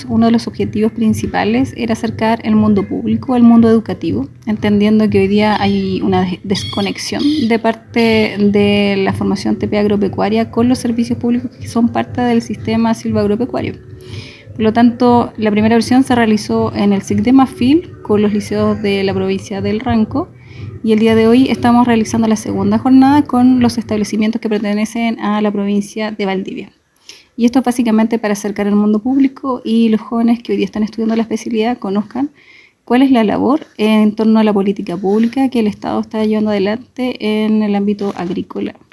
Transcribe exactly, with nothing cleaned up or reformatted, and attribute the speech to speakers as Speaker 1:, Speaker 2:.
Speaker 1: Uno de los objetivos principales era acercar el mundo público al mundo educativo, entendiendo que hoy día hay una desconexión de parte de la formación T P agropecuaria con los servicios públicos que son parte del sistema silvagropecuario. Por lo tanto, la primera versión se realizó en el S I C de Mafil con los liceos de la provincia del Ranco, y el día de hoy estamos realizando la segunda jornada con los establecimientos que pertenecen a la provincia de Valdivia. Y esto es básicamente para acercar al mundo público y los jóvenes que hoy día están estudiando la especialidad conozcan cuál es la labor en torno a la política pública que el Estado está llevando adelante en el ámbito agrícola.